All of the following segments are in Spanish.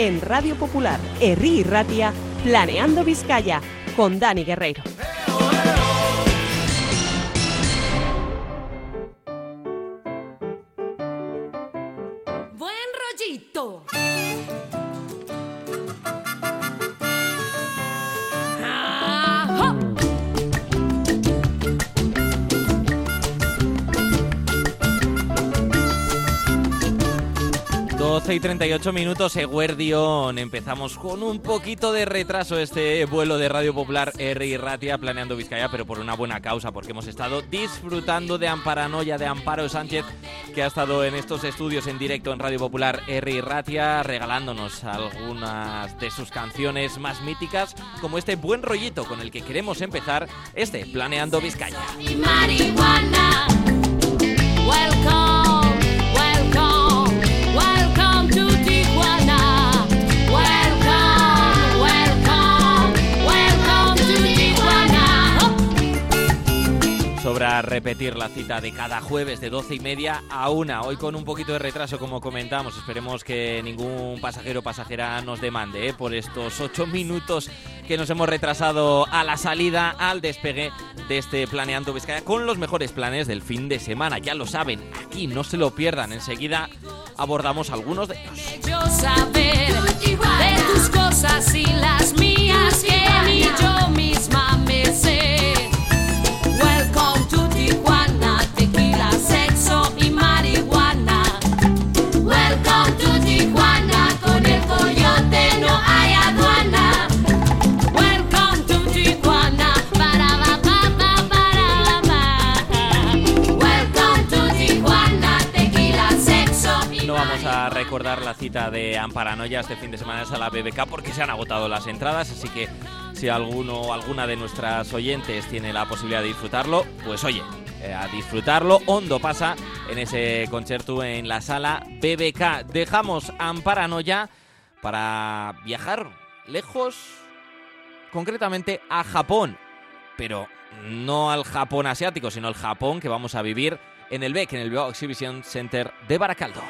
en Radio Popular, Herri y Ratia, Planeando Vizcaya, con Dani Guerreiro. Buen rollito. 12 y 38 minutos, Eguerdión. Empezamos con un poquito de retraso este vuelo de Radio Popular Herri y Ratia, Planeando Vizcaya, pero por una buena causa, porque hemos estado disfrutando de Amparanoia, de Amparo Sánchez, que ha estado en estos estudios en directo en Radio Popular Herri y Ratia, regalándonos algunas de sus canciones más míticas, como este Buen Rollito, con el que queremos empezar este Planeando Vizcaya. Y marihuana. Welcome, welcome, welcome to Tijuana. Welcome, welcome, welcome to Tijuana. Sobra repetir la cita de cada jueves de 12:30 a 1. Hoy con un poquito de retraso, como comentamos. Esperemos que ningún pasajero o pasajera nos demande por estos 8 minutos que nos hemos retrasado a la salida, al despegue de este Planeando Vizcaya, con los mejores planes del fin de semana. Ya lo saben, aquí no se lo pierdan. Enseguida abordamos algunos de ellos. Yo saber de tus cosas y las mías que ni yo misma me sé. Welcome to Tijuana, tequila, sexo y marihuana. Welcome to Tijuana, con el coyote no hay aduana. Welcome to Tijuana, welcome to Tijuana, tequila, sexo y No vamos a recordar la cita de Amparanoia este fin de semana a la BBK porque se han agotado las entradas, así que si alguno o alguna de nuestras oyentes tiene la posibilidad de disfrutarlo, pues oye, a disfrutarlo. Hondo pasa en ese concierto en la sala BBK. Dejamos Amparanoia para viajar lejos, concretamente a Japón, pero no al Japón asiático, sino al Japón que vamos a vivir en el BEC, en el Bilbao Exhibition Center de Baracaldo.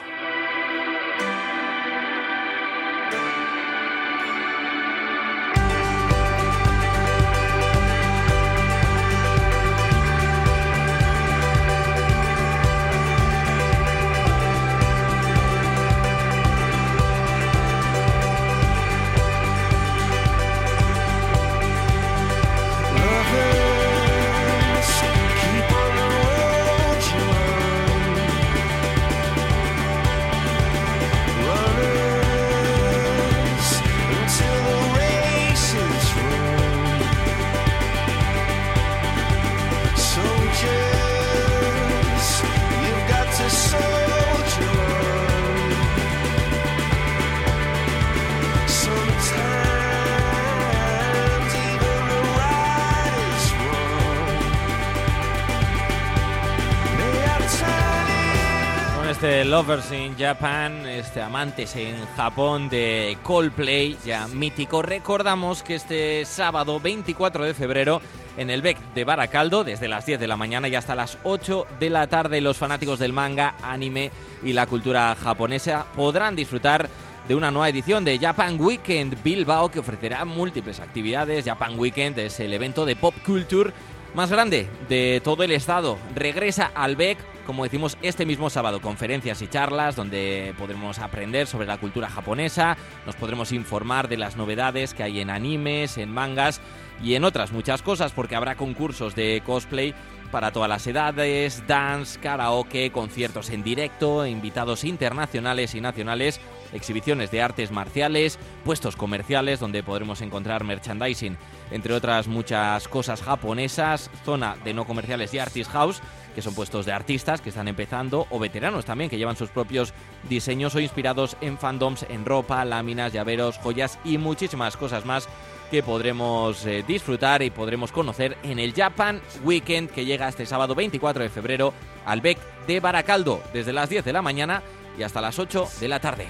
Lovers in Japan, Amantes en Japón de Coldplay, ya mítico. Recordamos que este sábado 24 de febrero en el BEC de Baracaldo, desde las 10 de la mañana y hasta las 8 de la tarde, los fanáticos del manga, anime y la cultura japonesa podrán disfrutar de una nueva edición de Japan Weekend Bilbao, que ofrecerá múltiples actividades. Japan Weekend es el evento de pop culture más grande de todo el estado. Regresa al BEC, como decimos, este mismo sábado, conferencias y charlas donde podremos aprender sobre la cultura japonesa, nos podremos informar de las novedades que hay en animes, en mangas y en otras muchas cosas, porque habrá concursos de cosplay para todas las edades, dance, karaoke, conciertos en directo, invitados internacionales y nacionales, exhibiciones de artes marciales, puestos comerciales donde podremos encontrar merchandising, entre otras muchas cosas japonesas, zona de no comerciales y artist house, que son puestos de artistas que están empezando, o veteranos también, que llevan sus propios diseños o inspirados en fandoms, en ropa, láminas, llaveros, joyas y muchísimas cosas más que podremos disfrutar y podremos conocer en el Japan Weekend, que llega este sábado 24 de febrero al BEC de Baracaldo, desde las 10 de la mañana y hasta las 8 de la tarde.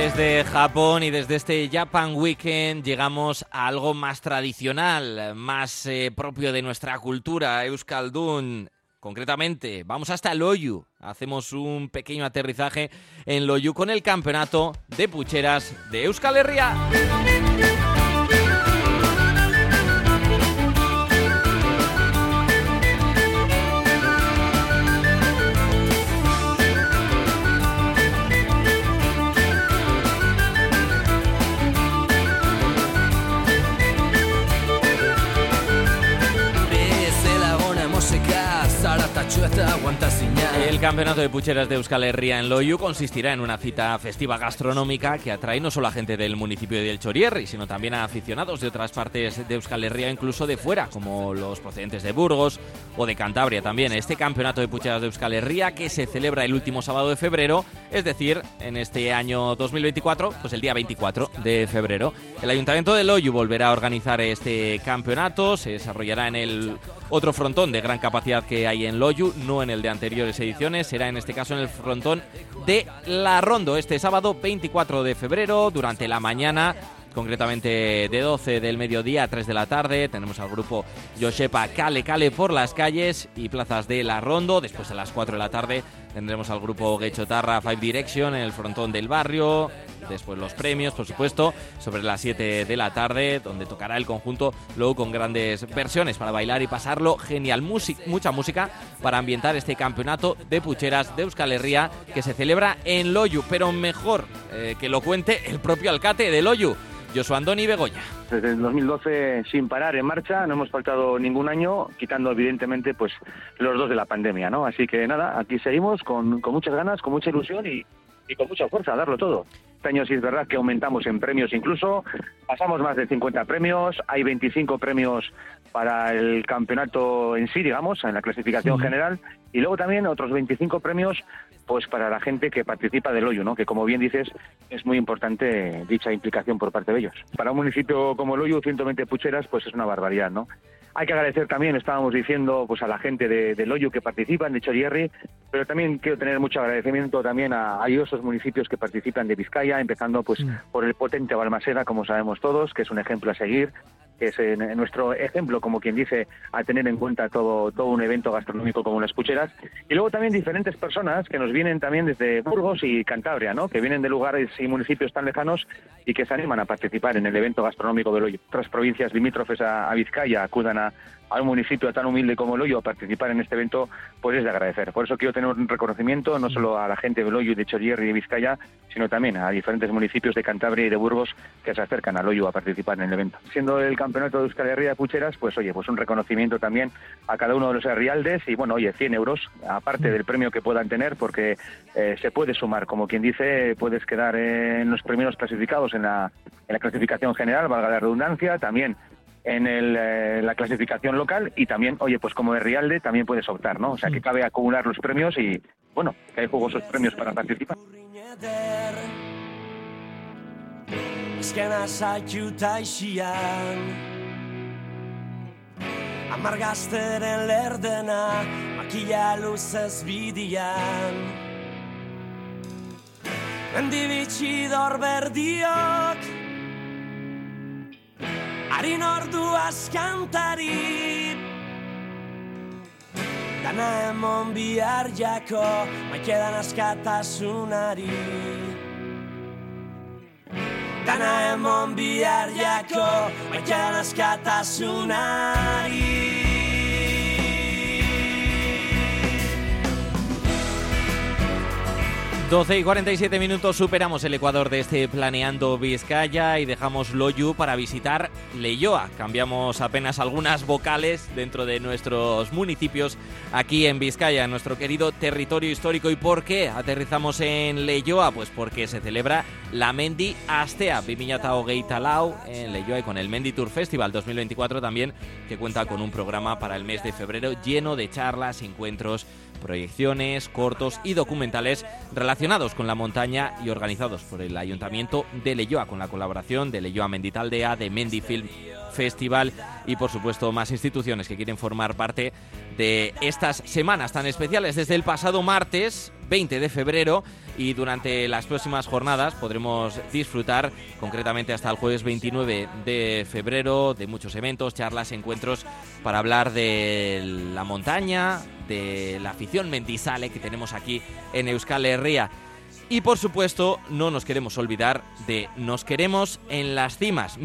Desde Japón y desde este Japan Weekend llegamos a algo más tradicional, más propio de nuestra cultura, Euskaldun. Concretamente, vamos hasta Loiu. Hacemos un pequeño aterrizaje en Loiu con el campeonato de pucheras de Euskal Herria. El campeonato de pucheras de Euskal Herria en Loiu consistirá en una cita festiva gastronómica que atrae no solo a gente del municipio de El Txorierri, sino también a aficionados de otras partes de Euskal Herria, incluso de fuera, como los procedentes de Burgos o de Cantabria también. Este campeonato de pucheras de Euskal Herria, que se celebra el último sábado de febrero, es decir, en este año 2024, pues el día 24 de febrero. El Ayuntamiento de Loiu volverá a organizar este campeonato, se desarrollará en el otro frontón de gran capacidad que hay en Loiu, no en el de anteriores ediciones, será en este caso en el frontón de La Rondo, este sábado 24 de febrero, durante la mañana, concretamente de 12 del mediodía a 3 de la tarde. Tenemos al grupo Josepa Kale Kale por las calles y plazas de La Rondo. Después a las 4 de la tarde tendremos al grupo Gechotarra Five Direction en el frontón del barrio. Después los premios, por supuesto, sobre las 7 de la tarde, donde tocará el conjunto Low con grandes versiones para bailar y pasarlo genial. Mucha música para ambientar este campeonato de pucheras de Euskal Herria que se celebra en Loiu, pero mejor que lo cuente el propio alcalde de Loiu, Josu Andoni Begoña. Desde el 2012 sin parar en marcha, no hemos faltado ningún año, quitando evidentemente pues los dos de la pandemia, ¿no? Así que nada, aquí seguimos con muchas ganas, con mucha ilusión y con mucha fuerza a darlo todo. Este año sí es verdad que aumentamos en premios incluso, pasamos más de 50 premios, hay 25 premios para el campeonato en sí, digamos, en la clasificación general, y luego también otros 25 premios pues para la gente que participa del Loiu, ¿no? Que como bien dices, es muy importante dicha implicación por parte de ellos. Para un municipio como Loiu, 120 pucheras, pues es una barbaridad, ¿no? Hay que agradecer también, estábamos diciendo, pues a la gente de Loiu que participan, de Txorierri, pero también quiero tener mucho agradecimiento también a esos municipios que participan de Vizcaya, empezando pues por el potente Balmaseda, como sabemos todos, que es un ejemplo a seguir, que es nuestro ejemplo, como quien dice, a tener en cuenta todo un evento gastronómico como las pucheras. Y luego también diferentes personas que nos vienen también desde Burgos y Cantabria, ¿no? Que vienen de lugares y municipios tan lejanos y que se animan a participar en el evento gastronómico de Loiu. Otras provincias limítrofes a Vizcaya acudan a un municipio tan humilde como Loiu a participar en este evento, pues es de agradecer. Por eso quiero tener un reconocimiento no solo a la gente de Loiu, de Txorierri y de Vizcaya, sino también a diferentes municipios de Cantabria y de Burgos que se acercan a Loiu a participar en el evento. Siendo el campeonato de Euskal Herria de pucheras, pues oye, pues un reconocimiento también a cada uno de los herrialdes y bueno, oye, 100 euros, aparte del premio que puedan tener, porque se puede sumar, como quien dice, puedes quedar en los primeros clasificados en la clasificación general, valga la redundancia, también en la clasificación local y también, oye, pues como herrialde también puedes optar, ¿no? O sea, que cabe acumular los premios y, bueno, que hay jugosos premios para participar. Amargazteren lerdena, makila luzez bidian. Mendibitxidor berdiok, harin orduaz kantari. Dana emon bihar jako, maikedan askatasunari. Dana emon bihar jako, maikedan askatasunari. 12 y 47 minutos, superamos el Ecuador de este Planeando Vizcaya y dejamos Loiu para visitar Leioa. Cambiamos apenas algunas vocales dentro de nuestros municipios aquí en Vizcaya, en nuestro querido territorio histórico. ¿Y por qué aterrizamos en Leioa? Pues porque se celebra la Mendi Astea 2024 en Leioa y con el Mendi Tour Festival 2024 también, que cuenta con un programa para el mes de febrero lleno de charlas, encuentros, proyecciones, cortos y documentales relacionados con la montaña y organizados por el Ayuntamiento de Leioa, con la colaboración de Leioa Menditaldea, de Mendi Film Festival y por supuesto más instituciones que quieren formar parte de estas semanas tan especiales. Desde el pasado martes 20 de febrero y durante las próximas jornadas podremos disfrutar, concretamente hasta el jueves 29 de febrero, de muchos eventos, charlas, encuentros para hablar de la montaña, de la afición mendizale que tenemos aquí en Euskal Herria. Y por supuesto, no nos queremos olvidar de Nos queremos en las cimas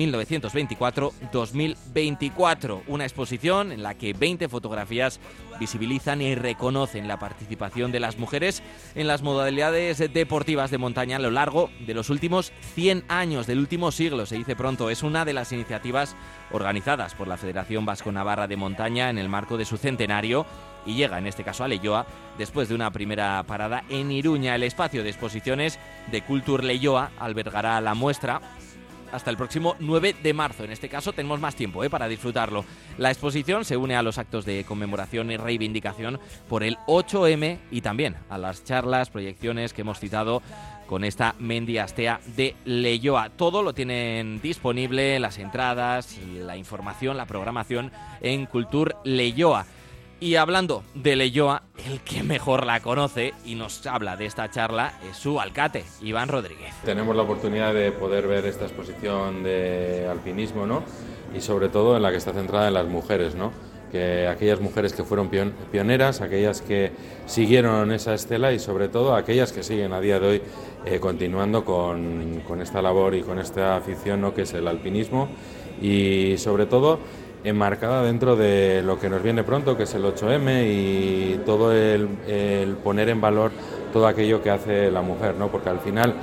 1924-2024, una exposición en la que 20 fotografías visibilizan y reconocen la participación de las mujeres en las modalidades deportivas de montaña a lo largo de los últimos 100 años, del último siglo, se dice pronto. Es una de las iniciativas organizadas por la Federación Vasco-Navarra de Montaña en el marco de su centenario y llega en este caso a Leioa después de una primera parada en Iruña. El espacio de exposiciones de Kultur Leioa albergará la muestra hasta el próximo 9 de marzo. En este caso tenemos más tiempo para disfrutarlo. La exposición se une a los actos de conmemoración y reivindicación por el 8M y también a las charlas, proyecciones que hemos citado con esta Mendi Astea de Leioa. Todo lo tienen disponible, las entradas, la información, la programación en Kultur Leioa. Y hablando de Leioa, el que mejor la conoce y nos habla de esta charla es su alcalde, Iván Rodríguez. Tenemos la oportunidad de poder ver esta exposición de alpinismo, ¿no? Y sobre todo en la que está centrada en las mujeres, ¿no? Que aquellas mujeres que fueron pioneras, aquellas que siguieron esa estela y sobre todo aquellas que siguen a día de hoy continuando con esta labor y con esta afición, ¿no? Que es el alpinismo y sobre todo enmarcada dentro de lo que nos viene pronto, que es el 8M y todo el poner en valor todo aquello que hace la mujer, ¿no? Porque al final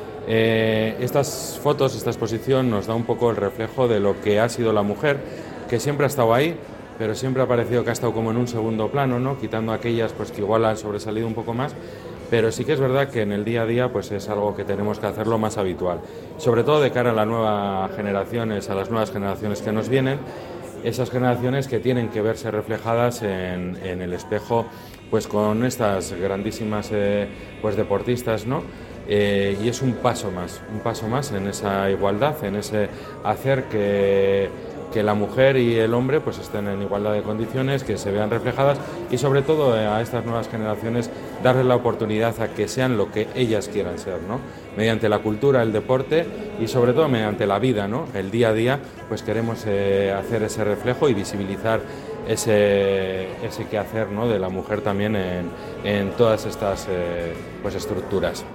estas fotos, esta exposición nos da un poco el reflejo de lo que ha sido la mujer, que siempre ha estado ahí, pero siempre ha parecido que ha estado como en un segundo plano, ¿no? Quitando aquellas pues que igual han sobresalido un poco más, pero sí que es verdad que en el día a día pues es algo que tenemos que hacerlo más habitual, sobre todo de cara a las nuevas generaciones, que nos vienen, esas generaciones que tienen que verse reflejadas en el espejo pues con estas grandísimas pues deportistas, ¿no? Y es un paso más en esa igualdad, en ese hacer que la mujer y el hombre pues estén en igualdad de condiciones, que se vean reflejadas y sobre todo a estas nuevas generaciones darles la oportunidad a que sean lo que ellas quieran ser, ¿no? Mediante la cultura, el deporte y sobre todo mediante la vida, ¿no? El día a día pues queremos hacer ese reflejo y visibilizar ese quehacer, ¿no? De la mujer también en todas estas pues estructuras.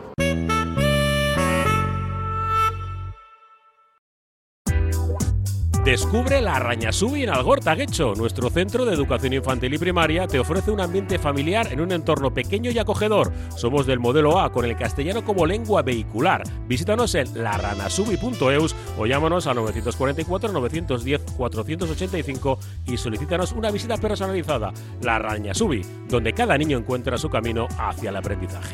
Descubre la Arrañasubi en Algorta, Guecho. Nuestro centro de educación infantil y primaria te ofrece un ambiente familiar en un entorno pequeño y acogedor. Somos del modelo A, con el castellano como lengua vehicular. Visítanos en larranasubi.eus o llámanos al 944-910-485 y solicítanos una visita personalizada. La Arrañasubi, donde cada niño encuentra su camino hacia el aprendizaje.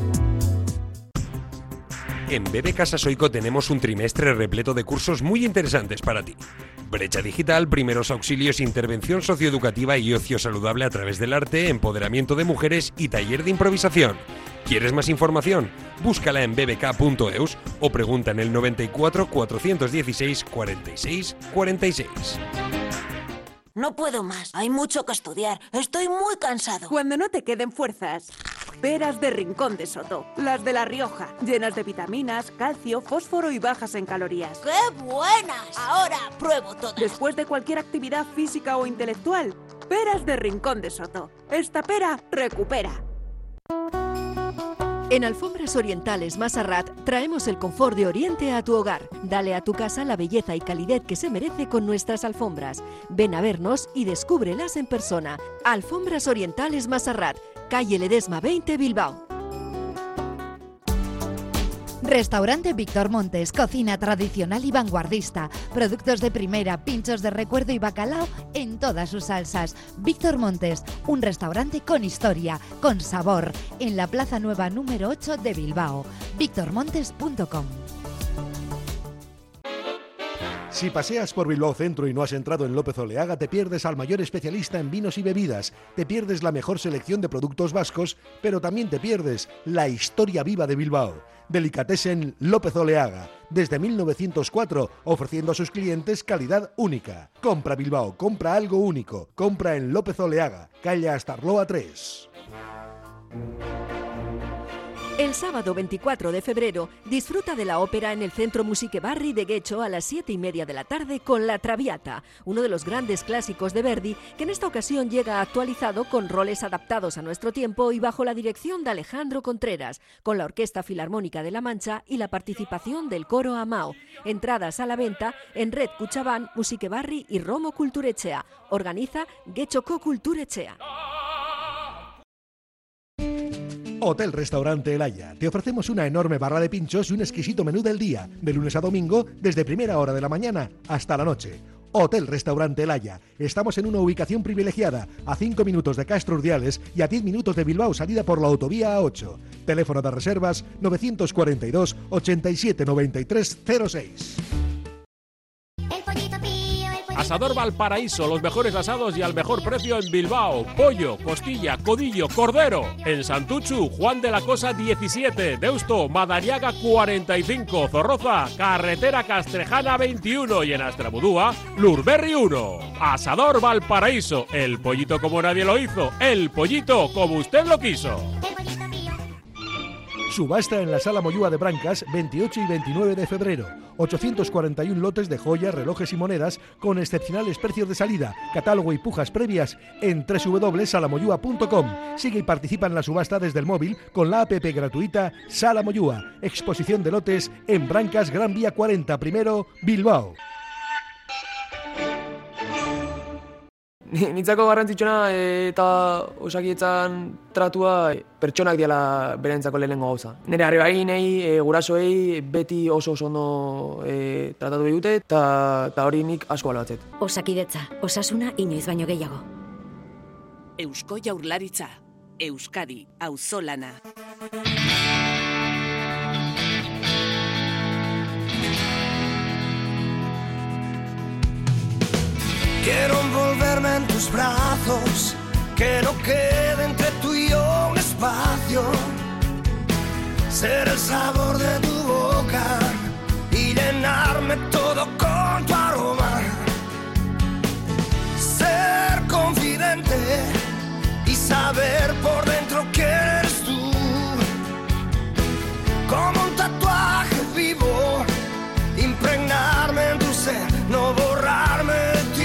En BB Casa Soico tenemos un trimestre repleto de cursos muy interesantes para ti. Brecha digital, primeros auxilios, intervención socioeducativa y ocio saludable a través del arte, empoderamiento de mujeres y taller de improvisación. ¿Quieres más información? Búscala en bbk.eus o pregunta en el 94 416 46 46. No puedo más. Hay mucho que estudiar. Estoy muy cansado. Cuando no te queden fuerzas, peras de Rincón de Soto. Las de La Rioja, llenas de vitaminas, calcio, fósforo y bajas en calorías. ¡Qué buenas! Ahora pruebo todas. Después de cualquier actividad física o intelectual, peras de Rincón de Soto. Esta pera recupera. En Alfombras Orientales Masarrat traemos el confort de Oriente a tu hogar. Dale a tu casa la belleza y calidez que se merece con nuestras alfombras. Ven a vernos y descúbrelas en persona. Alfombras Orientales Masarrat, calle Ledesma 20, Bilbao. Restaurante Víctor Montes, cocina tradicional y vanguardista, productos de primera, pinchos de recuerdo y bacalao en todas sus salsas. Víctor Montes, un restaurante con historia, con sabor, en la Plaza Nueva número 8 de Bilbao. victormontes.com. Si paseas por Bilbao Centro y no has entrado en López Oleaga, te pierdes al mayor especialista en vinos y bebidas, te pierdes la mejor selección de productos vascos, pero también te pierdes la historia viva de Bilbao. Delicatessen López Oleaga, desde 1904, ofreciendo a sus clientes calidad única. Compra Bilbao, compra algo único, compra en López Oleaga, calle Astarloa 3. El sábado 24 de febrero disfruta de la ópera en el Centro Musiche Barri de Guecho a las 7:30 de la tarde con La Traviata, uno de los grandes clásicos de Verdi, que en esta ocasión llega actualizado con roles adaptados a nuestro tiempo y bajo la dirección de Alejandro Contreras, con la Orquesta Filarmónica de La Mancha y la participación del coro Amao. Entradas a la venta en Red Cuchabán, Musiche Barri y Romo Kulturetxea. Organiza Guetxoko Kulturetxea. Hotel Restaurante El Haya. Te ofrecemos una enorme barra de pinchos y un exquisito menú del día, de lunes a domingo, desde primera hora de la mañana hasta la noche. Hotel Restaurante El Haya. Estamos en una ubicación privilegiada, a 5 minutos de Castro Urdiales y a 10 minutos de Bilbao, salida por la autovía A8. Teléfono de reservas 942 87 93 06. Asador Valparaíso, los mejores asados y al mejor precio en Bilbao. Pollo, costilla, codillo, cordero. En Santuchu, Juan de la Cosa 17, Deusto, Madariaga 45, Zorroza, Carretera Castrejana 21 y en Astrabudúa, Lurberri 1. Asador Valparaíso, el pollito como nadie lo hizo, el pollito como usted lo quiso. Subasta en la Sala Moyúa de Brancas, 28 y 29 de febrero. 841 lotes de joyas, relojes y monedas con excepcionales precios de salida, catálogo y pujas previas en www.salamoyua.com. Sigue y participa en la subasta desde el móvil con la app gratuita Sala Moyúa. Exposición de lotes en Brancas, Gran Vía 40, primero, Bilbao. Nitzako garrantzitsuna eta osakidetzan tratua pertsonak diala berentzako lehenengo gauza. Nire arrebainei, gurasoei beti oso ondo tratatu dute eta hori nik asko baloratzet. Osakidetza, osasuna inoiz baino gehiago. Eusko Jaurlaritza, Euskadi, auzolana. Quiero envolverme en tus brazos, que no quede entre tú y yo un espacio. Ser el sabor de tu boca y llenarme todo con tu aroma. Ser confidente y saber por dentro que eres tú. Como un tatuaje vivo, impregnarme en tu ser, no borrarme de ti.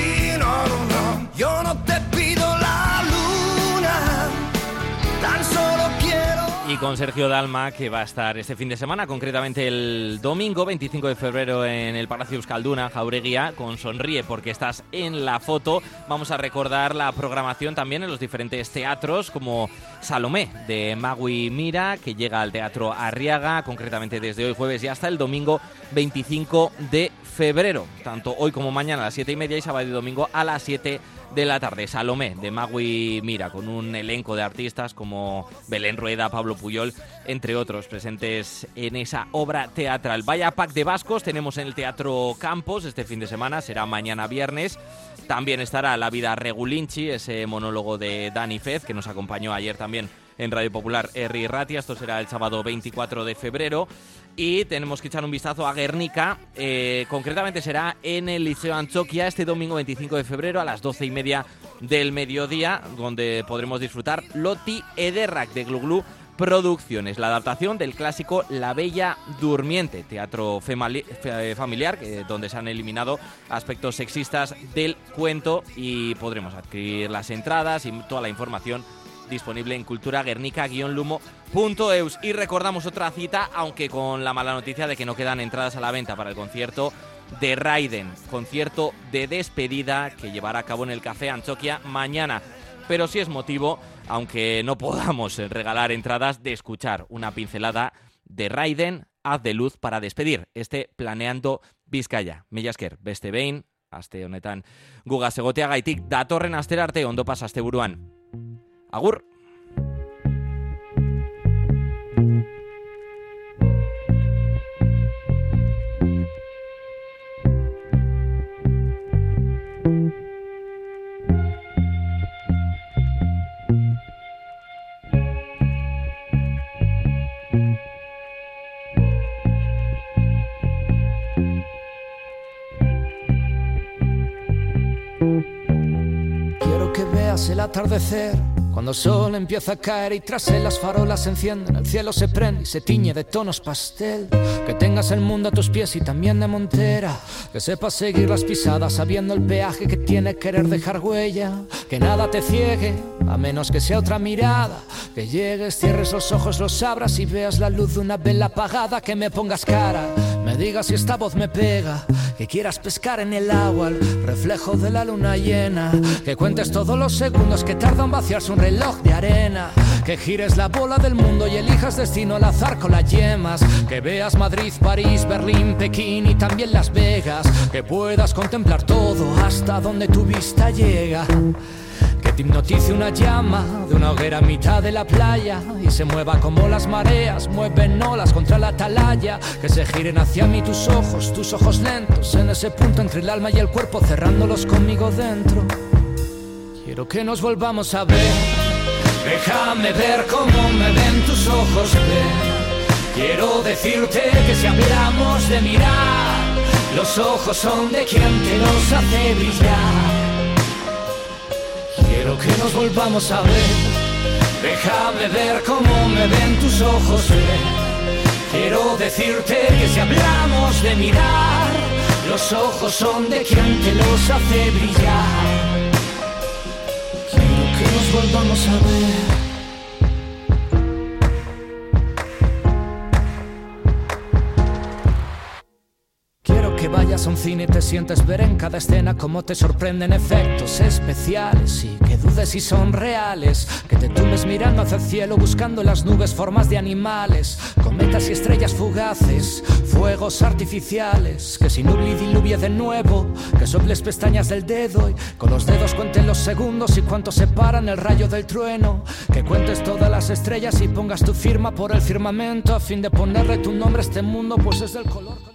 Yo no te pido la luna, tan solo quiero... Y con Sergio Dalma, que va a estar este fin de semana, concretamente el domingo 25 de febrero en el Palacio Euskalduna, Jaureguía, con Sonríe porque estás en la foto. Vamos a recordar la programación también en los diferentes teatros, como Salomé, de Magui Mira, que llega al Teatro Arriaga, concretamente desde hoy jueves y hasta el domingo 25 de febrero, tanto hoy como mañana a las 7:30 y sábado y domingo a las 7 de la tarde. Salomé, de Magui Mira, con un elenco de artistas como Belén Rueda, Pablo Puyol, entre otros, presentes en esa obra teatral. Vaya pack de vascos tenemos en el Teatro Campos este fin de semana, será mañana viernes. También estará La vida Regulinchi, ese monólogo de Dani Fez, que nos acompañó ayer también en Radio Popular Herri Ratia. Esto será el sábado 24 de febrero. Y tenemos que echar un vistazo a Guernica. Concretamente será en el Liceo Antzoquia este domingo 25 de febrero a las 12:30 del mediodía, donde podremos disfrutar Loti Ederrak de Glu Glu Producciones, la adaptación del clásico La Bella Durmiente, teatro familiar, donde se han eliminado aspectos sexistas del cuento, y podremos adquirir las entradas y toda la información disponible en culturaguernica-lumo.eus. Y recordamos otra cita, aunque con la mala noticia de que no quedan entradas a la venta para el concierto de Raiden, concierto de despedida que llevará a cabo en el Café Antzoquia mañana. Pero sí es motivo, aunque no podamos regalar entradas, de escuchar una pincelada de Raiden, Haz de luz, para despedir este Planeando Bizkaia. Mila esker, beste behin, aste honetan gugaz egoteagaitik, datorren astera arte ondo pasa asteburuan. Agur! Quiero que veas el atardecer Cuando el sol empieza a caer y tras él las farolas se encienden, el cielo se prende y se tiñe de tonos pastel. Que tengas el mundo a tus pies y también de montera, que sepas seguir las pisadas sabiendo el peaje que tiene querer dejar huella. Que nada te ciegue, a menos que sea otra mirada. Que llegues, cierres los ojos, los abras y veas la luz de una vela apagada. Que me pongas cara, me digas si esta voz me pega. Que quieras pescar en el agua el reflejo de la luna llena. Que cuentes todos los segundos que tarda en vaciarse un reloj de arena. Que gires la bola del mundo y elijas destino al azar con las yemas. Que veas Madrid, París, Berlín, Pekín y también Las Vegas. Que puedas contemplar todo hasta donde tu vista llega. Que te hipnotice una llama de una hoguera a mitad de la playa y se mueva como las mareas mueven olas contra la atalaya. Que se giren hacia mí tus ojos lentos, en ese punto entre el alma y el cuerpo, cerrándolos conmigo dentro. Quiero que nos volvamos a ver. Déjame ver cómo me ven tus ojos, ven. Quiero decirte que si hablamos de mirar, los ojos son de quien te los hace brillar. Quiero que nos volvamos a ver. Déjame ver cómo me ven tus ojos, ven. Quiero decirte que si hablamos de mirar, los ojos son de quien te los hace brillar. Quiero que nos volvamos a ver. Que vayas a un cine y te sientes ver en cada escena cómo te sorprenden efectos especiales y que dudes si son reales. Que te tumbes mirando hacia el cielo buscando en las nubes formas de animales, cometas y estrellas fugaces, fuegos artificiales. Que sin nubli diluvie de nuevo, que soples pestañas del dedo y con los dedos cuenten los segundos y cuánto separan el rayo del trueno. Que cuentes todas las estrellas y pongas tu firma por el firmamento a fin de ponerle tu nombre a este mundo, pues es del color